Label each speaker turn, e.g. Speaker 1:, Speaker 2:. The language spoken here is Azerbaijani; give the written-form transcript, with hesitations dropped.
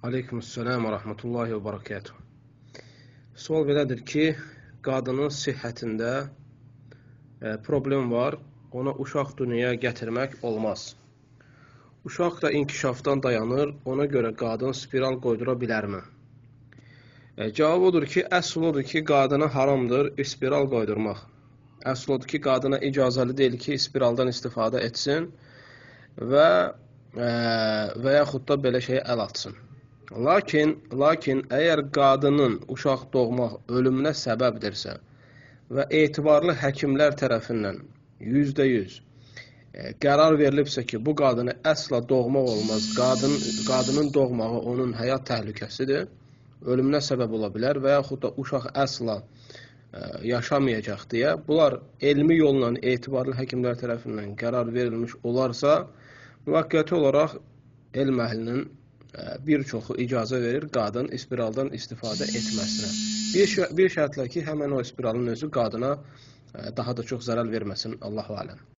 Speaker 1: Aleykümselam və rəhmətullahi və barakatuh. Sual belədir ki, qadının sihhətində problem var, ona uşaq dünyaya gətirmək olmaz. Uşaq da inkişafdan dayanır, ona görə qadın spiral qoydura bilərmi? Cavab odur ki, əsl odur ki, qadına haramdır spiral qoydurmaq. Əsl odur ki, qadına icazəli deyil ki, spiraldan istifadə etsin və yaxud da belə şeyə əl atsın. Lakin əgər qadının uşaq doğmaq ölümünə səbəbdirsə və etibarlı həkimlər tərəfindən %100 qərar verilibsə ki, bu qadını əsla doğmaq olmaz, qadının doğmağı onun həyat təhlükəsidir, ölümünə səbəb ola bilər və yaxud da uşaq əsla yaşamayacaq deyə, bunlar elmi yolla etibarlı həkimlər tərəfindən qərar verilmiş olarsa, müvəqqəti olaraq elm əhlinin bir çoxu icazə verir qadın spiraldan istifadə etməsinə. Bir şərtlə ki, həmən o spiralın özü qadına daha da çox zərər verməsin, Allahu aləm.